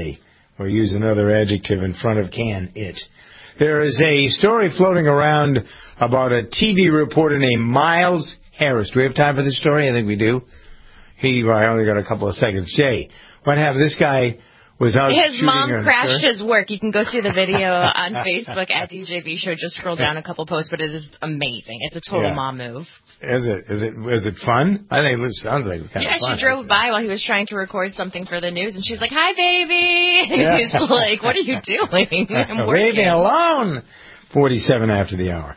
or use another adjective in front of can, it. There is a story floating around about a T V reporter named Miles Harris. Do we have time for this story? I think we do. He, I only got a couple of seconds. Jay, what happened? This guy was out His shooting mom a, crashed sure? his work. You can go see the video on Facebook at D J V Show. Just scroll down a couple posts, but it is amazing. It's a total Yeah. mom move. Is it? Is it? Is it fun? I think it sounds like kind Yeah, of fun. she drove by while he was trying to record something for the news, and she's like, "Hi, baby." Yeah. He's like, "What are you doing?" I'm Leave me working. alone. Forty-seven after the hour.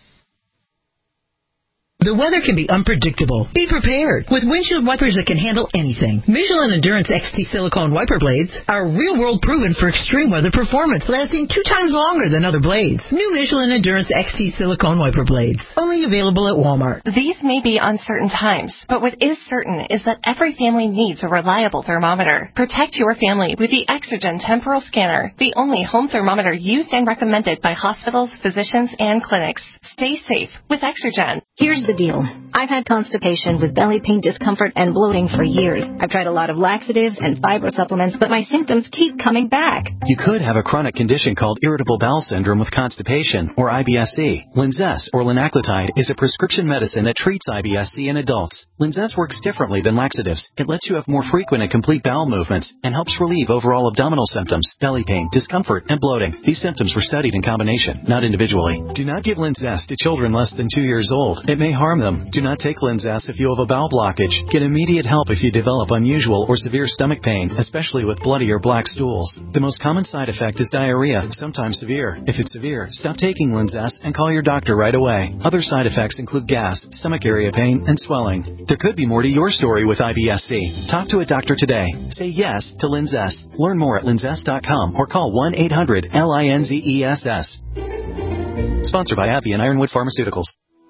The weather can be unpredictable. Be prepared with windshield wipers that can handle anything. Michelin Endurance X T silicone wiper blades are real-world proven for extreme weather performance, lasting two times longer than other blades. New Michelin Endurance X T silicone wiper blades, only available at Walmart. These may be uncertain times, but what is certain is that every family needs a reliable thermometer. Protect your family with the Exergen Temporal Scanner, the only home thermometer used and recommended by hospitals, physicians, and clinics. Stay safe with Exergen. Here's the deal. I've had constipation with belly pain, discomfort, and bloating for years. I've tried a lot of laxatives and fiber supplements, but my symptoms keep coming back. You could have a chronic condition called irritable bowel syndrome with constipation, or I B S C. Linzess, or linaclotide, is a prescription medicine that treats I B S C in adults. Linzess works differently than laxatives. It lets you have more frequent and complete bowel movements and helps relieve overall abdominal symptoms, belly pain, discomfort, and bloating. These symptoms were studied in combination, not individually. Do not give Linzess to children less than two years old. It may harm them. Do not take Linzess if you have a bowel blockage. Get immediate help if you develop unusual or severe stomach pain, especially with bloody or black stools. The most common side effect is diarrhea, sometimes severe. If it's severe, stop taking Linzess and call your doctor right away. Other side effects include gas, stomach area pain, and swelling. There could be more to your story with I B S C. Talk to a doctor today. Say yes to Linzess. Learn more at linzess dot com or call one eight hundred L I N Z E S S. Sponsored by AbbVie and Ironwood Pharmaceuticals.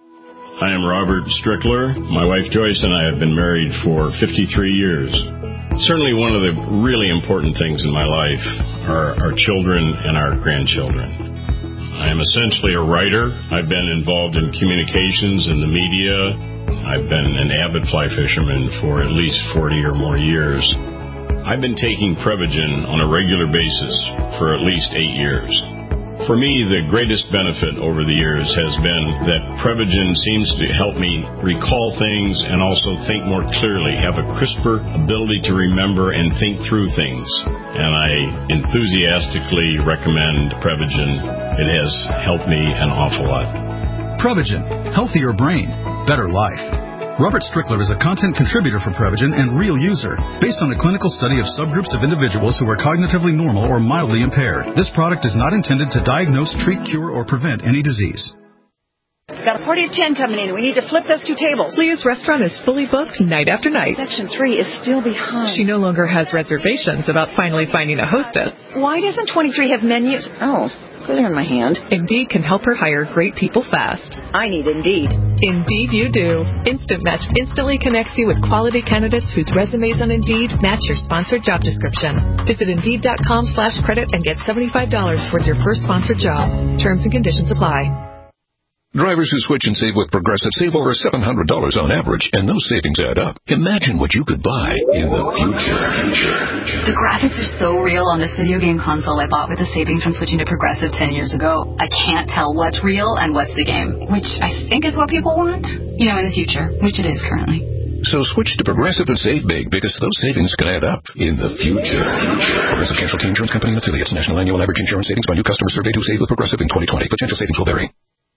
I am Robert Strickler. My wife Joyce and I have been married for fifty-three years. Certainly one of the really important things in my life are our children and our grandchildren. I am essentially a writer. I've been involved in communications and the media. I've been an avid fly fisherman for at least forty or more years. I've been taking Prevagen on a regular basis for at least eight years. For me, the greatest benefit over the years has been that Prevagen seems to help me recall things and also think more clearly, have a crisper ability to remember and think through things. And I enthusiastically recommend Prevagen. It has helped me an awful lot. Prevagen. Healthier brain. Better life. Robert Strickler is a content contributor for Prevagen and real user, based on a clinical study of subgroups of individuals who are cognitively normal or mildly impaired. This product is not intended to diagnose, treat, cure, or prevent any disease. Got a party of ten coming in. We need to flip those two tables. Leah's restaurant is fully booked night after night. Section three is still behind. She no longer has reservations about finally finding a hostess. Why doesn't twenty-three have menus? Oh, they're in my hand. Indeed can help her hire great people fast. I need Indeed. Indeed you do. Instant Match instantly connects you with quality candidates whose resumes on Indeed match your sponsored job description. Visit Indeed.com slash credit and get seventy-five dollars towards your first sponsored job. Terms and conditions apply. Drivers who switch and save with Progressive save over seven hundred dollars on average, and those savings add up. Imagine what you could buy in the future. The graphics are so real on this video game console I bought with the savings from switching to Progressive ten years ago. I can't tell what's real and what's the game, which I think is what people want, you know, in the future, which it is currently. So switch to Progressive and save big, because those savings can add up in the future. Progressive Casualty Insurance Company and affiliates. National annual average insurance savings by new customers surveyed who saved with Progressive in twenty twenty. Potential savings will vary.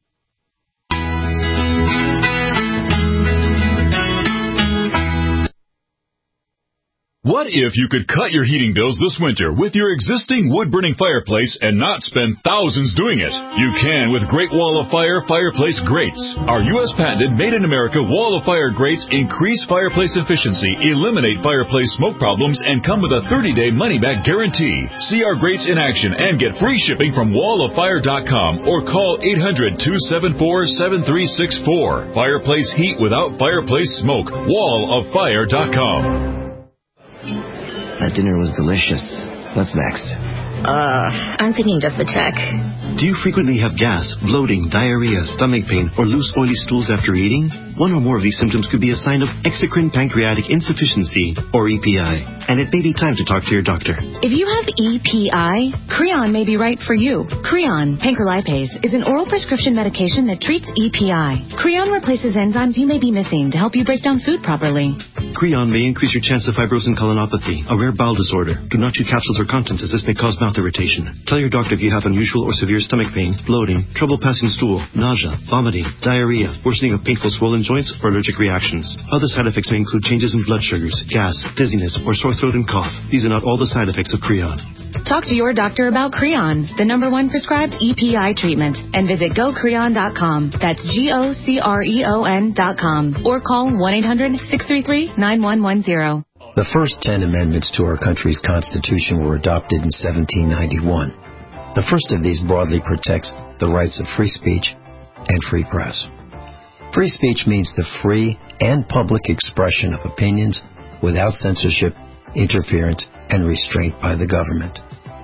What if you could cut your heating bills this winter with your existing wood-burning fireplace and not spend thousands doing it? You can with Great Wall of Fire Fireplace Grates. Our U S patented made-in-America Wall of Fire grates increase fireplace efficiency, eliminate fireplace smoke problems, and come with a thirty-day money-back guarantee. See our grates in action and get free shipping from wall of fire dot com or call eight hundred, two seven four, seven three six four. Fireplace heat without fireplace smoke. wall of fire dot com. That dinner was delicious. What's next? Uh, I'm thinking just the check. Do you frequently have gas, bloating, diarrhea, stomach pain, or loose oily stools after eating? One or more of these symptoms could be a sign of exocrine pancreatic insufficiency, or E P I, and it may be time to talk to your doctor. If you have E P I, Creon may be right for you. Creon, pancrelipase, is an oral prescription medication that treats E P I. Creon replaces enzymes you may be missing to help you break down food properly. Creon may increase your chance of fibrosing colonopathy, a rare bowel disorder. Do not chew capsules or contents as this may cause mouth irritation. Tell your doctor if you have unusual or severe stomach pain, bloating, trouble passing stool, nausea, vomiting, diarrhea, worsening of painful swollen joints, or allergic reactions. Other side effects may include changes in blood sugars, gas, dizziness, or sore throat and cough. These are not all the side effects of Creon. Talk to your doctor about Creon, the number one prescribed E P I treatment, and visit go creon dot com. That's G O C R E O N dot com. Or call one eight hundred, six three three, nine one one zero. The first ten amendments to our country's Constitution were adopted in seventeen ninety-one. The first of these broadly protects the rights of free speech and free press. Free speech means the free and public expression of opinions without censorship, interference, and restraint by the government.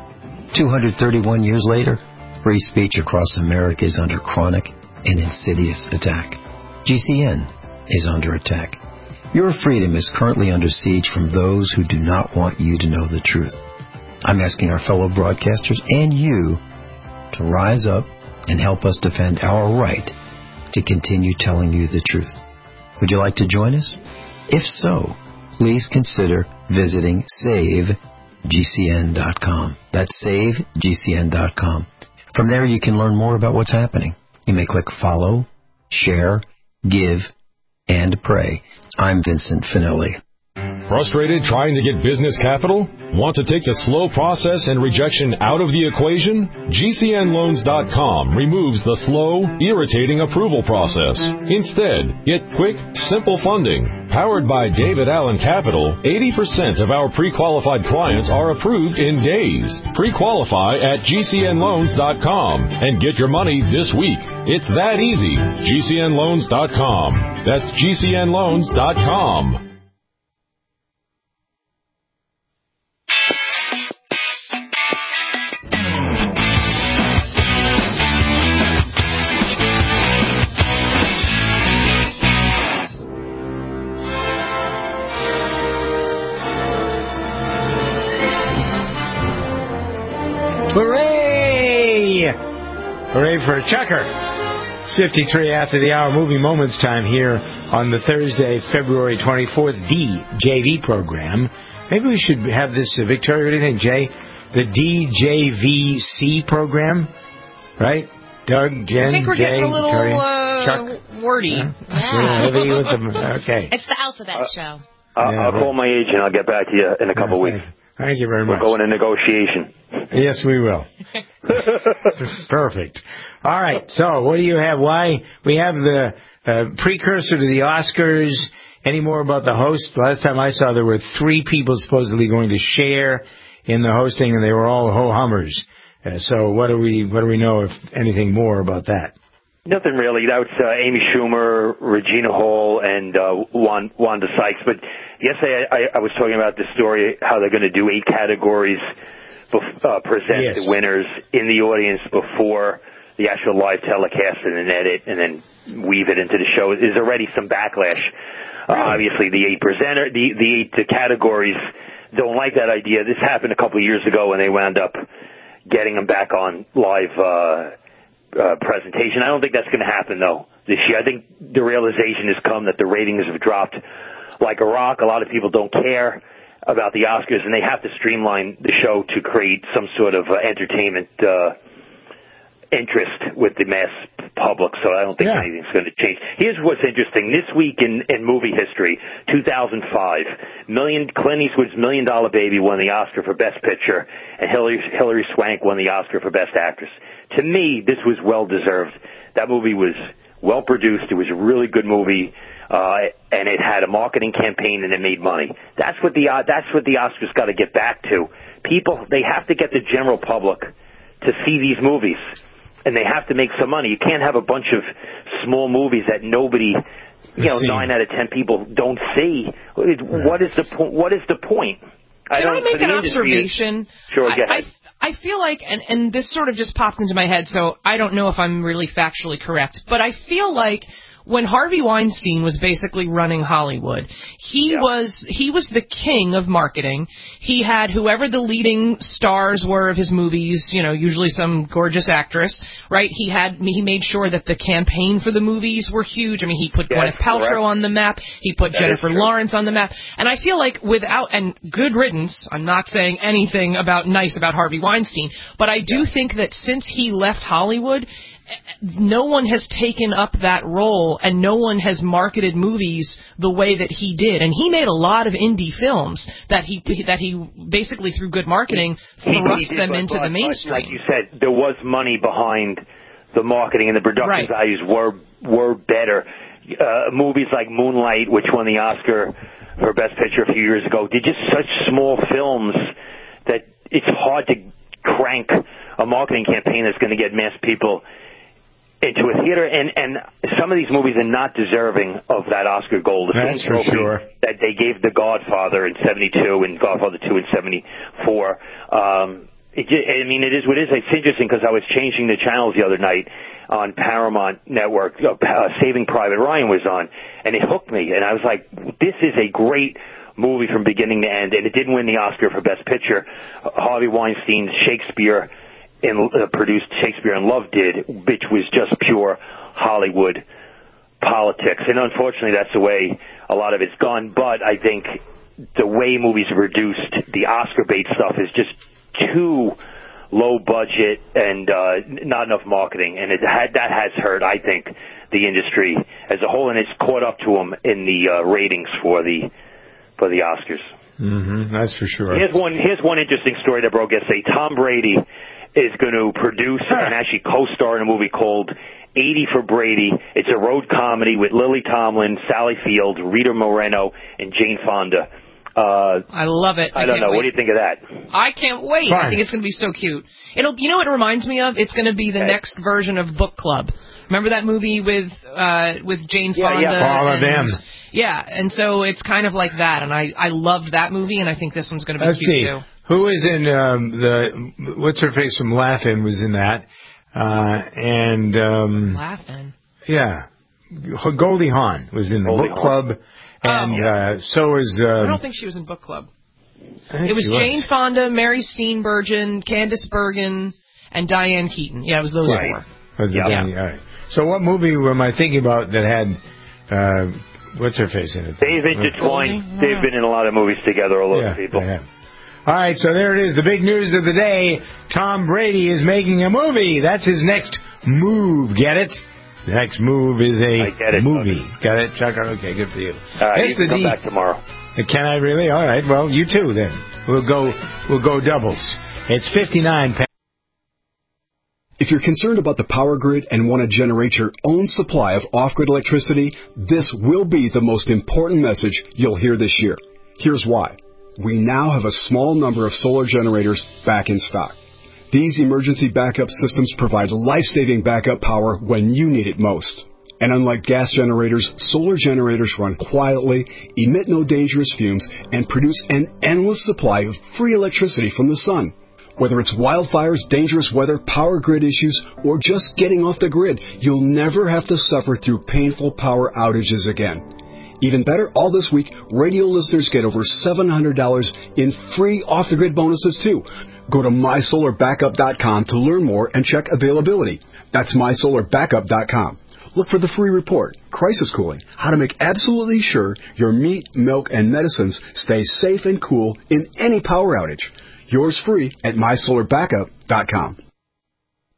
two hundred thirty-one years later, free speech across America is under chronic and insidious attack. G C N is under attack. Your freedom is currently under siege from those who do not want you to know the truth. I'm asking our fellow broadcasters and you to rise up and help us defend our right to continue telling you the truth. Would you like to join us? If so, please consider visiting save G C N dot com. That's save G C N dot com. From there, you can learn more about what's happening. You may click follow, share, give, and pray. I'm Vincent Finelli. Frustrated trying to get business capital? Want to take the slow process and rejection out of the equation? G C N loans dot com removes the slow, irritating approval process. Instead, get quick, simple funding. Powered by David Allen Capital, eighty percent of our pre-qualified clients are approved in days. Pre-qualify at G C N loans dot com and get your money this week. It's that easy. G C N loans dot com. That's G C N loans dot com. Hooray! Hooray for a chucker. It's fifty-three after the hour. Movie Moments time here on the Thursday, February twenty-fourth, the J V program. Maybe we should have this, uh, Victoria, what do you think, Jay? The D J V C program, right? Doug, Jen, I think we're Jay, getting a little Victoria, uh, Chuck? wordy. Huh? Yeah. Heavy with them. Okay. It's the alphabet show. I'll, Yeah, I'll right. call my agent. I'll get back to you in a couple Okay. weeks. Thank you very We'll much. go into negotiation. Yes, we will. Perfect. All right. So, what do you have? Why we have the uh, precursor to the Oscars? Any more about the host? Last time I saw, there were three people supposedly going to share in the hosting, and they were all ho hummers. Uh, so, what do we what do we know, if anything, more about that? Nothing really. That was uh, Amy Schumer, Regina Hall, and uh, Wanda, Wanda Sykes. But yesterday I, I was talking about the story, how they're going to do eight categories, bef- uh, present Yes. the winners in the audience before the actual live telecast, and then edit, and then weave it into the show. There's already some backlash. Uh, obviously, the eight presenter, the, the eight categories don't like that idea. This happened a couple of years ago when they wound up getting them back on live uh Uh, presentation. I don't think that's going to happen, though, this year. I think the realization has come that the ratings have dropped like a rock. A lot of people don't care about the Oscars, and they have to streamline the show to create some sort of uh, entertainment uh, interest with the mass public, so I don't think yeah. anything's going to change. Here's what's interesting. This week in, in movie history, two thousand five, million, Clint Eastwood's Million Dollar Baby won the Oscar for Best Picture, and Hilary, Hilary Swank won the Oscar for Best Actress. To me, this was well-deserved. That movie was well-produced. It was a really good movie, uh, and it had a marketing campaign, and it made money. That's what the uh, that's what the Oscars got to get back to. People, they have to get the general public to see these movies, and they have to make some money. You can't have a bunch of small movies that nobody, you know, nine out of ten people don't see. What is the po- What is the point? Can I, don't, I make the an industry observation? Is, sure, go I, ahead. I, I I feel like, and, and this sort of just popped into my head, so I don't know if I'm really factually correct, but I feel like when Harvey Weinstein was basically running Hollywood, he yeah. was he was the king of marketing. He had whoever the leading stars were of his movies, you know, usually some gorgeous actress, right? He had he made sure that the campaign for the movies were huge. I mean, he put yes, Gwyneth Paltrow correct. on the map. He put that Jennifer Lawrence on the map. And I feel like without, and good riddance, I'm not saying anything about nice about Harvey Weinstein, but I do yeah. think that since he left Hollywood, no one has taken up that role, and no one has marketed movies the way that he did. And he made a lot of indie films that he that he basically, through good marketing, thrust he, he did, them but, into but, the mainstream. Like you said, there was money behind the marketing, and the production right. values were were better. Uh, movies like Moonlight, which won the Oscar for Best Picture a few years ago, they're just such small films that it's hard to crank a marketing campaign that's going to get mass people into a theater, and, and some of these movies are not deserving of that Oscar gold. The That's for sure. That they gave The Godfather in seventy-two and Godfather two in seventy-four. Um, it, I mean, it is what it is. It's interesting because I was changing the channels the other night on Paramount Network. Uh, Saving Private Ryan was on, and it hooked me. And I was like, this is a great movie from beginning to end, and it didn't win the Oscar for Best Picture. Harvey Weinstein's Shakespeare in, uh, produced Shakespeare in Love did, which was just pure Hollywood politics. And unfortunately, that's the way a lot of it's gone. But I think the way movies are produced, the Oscar bait stuff is just too low budget and uh, not enough marketing. And it had, that has hurt, I think, the industry as a whole, and it's caught up to them in the uh, ratings for the for the Oscars. Mm-hmm, that's for sure. Here's one. Here's one interesting story that broke yesterday. Tom Brady is going to produce and actually co-star in a movie called eighty for Brady. It's a road comedy with Lily Tomlin, Sally Field, Rita Moreno, and Jane Fonda. Uh, I love it. I, I don't know. Wait. What do you think of that? I can't wait. Fine. I think it's going to be so cute. It'll. You know what it reminds me of? It's going to be the okay. next version of Book Club. Remember that movie with uh, with Jane Fonda? Yeah, yeah. All of them. Yeah, and so it's kind of like that. And I, I loved that movie, and I think this one's going to be Let's cute see. too. Who is in um, the what's her face from Laugh-In was in that, uh, and um, Laugh-In. Yeah, Goldie Hawn was in the Goldie Book Hawn. Club, and oh. uh, so was. Um, I don't think she was in Book Club. It was Jane was. Fonda, Mary Steenburgen, Candice Bergen, and Diane Keaton. Yeah, it was those right. four. Was yeah. Diane, all right. So what movie am I thinking about that had uh, what's her face in it? They've intertwined. They've been in a lot of movies together. All those yeah, people. They have. All right, so there it is, the big news of the day. Tom Brady is making a movie. That's his next move. Get it? The next move is a I get it, movie. Chuck. Got it, Chuck? Okay, good for you. All right, you can come D- back tomorrow. Can I really? All right, well, you too then. We'll go, we'll go doubles. It's fifty-nine. If you're concerned about the power grid and want to generate your own supply of off-grid electricity, this will be the most important message you'll hear this year. Here's why. We now have a small number of solar generators back in stock. These emergency backup systems provide life-saving backup power when you need it most. And unlike gas generators, solar generators run quietly, emit no dangerous fumes, and produce an endless supply of free electricity from the sun. Whether it's wildfires, dangerous weather, power grid issues, or just getting off the grid, you'll never have to suffer through painful power outages again. Even better, all this week, radio listeners get over seven hundred dollars in free off-the-grid bonuses, too. Go to my solar backup dot com to learn more and check availability. That's my solar backup dot com. Look for the free report, Crisis Cooling, how to make absolutely sure your meat, milk, and medicines stay safe and cool in any power outage. Yours free at my solar backup dot com.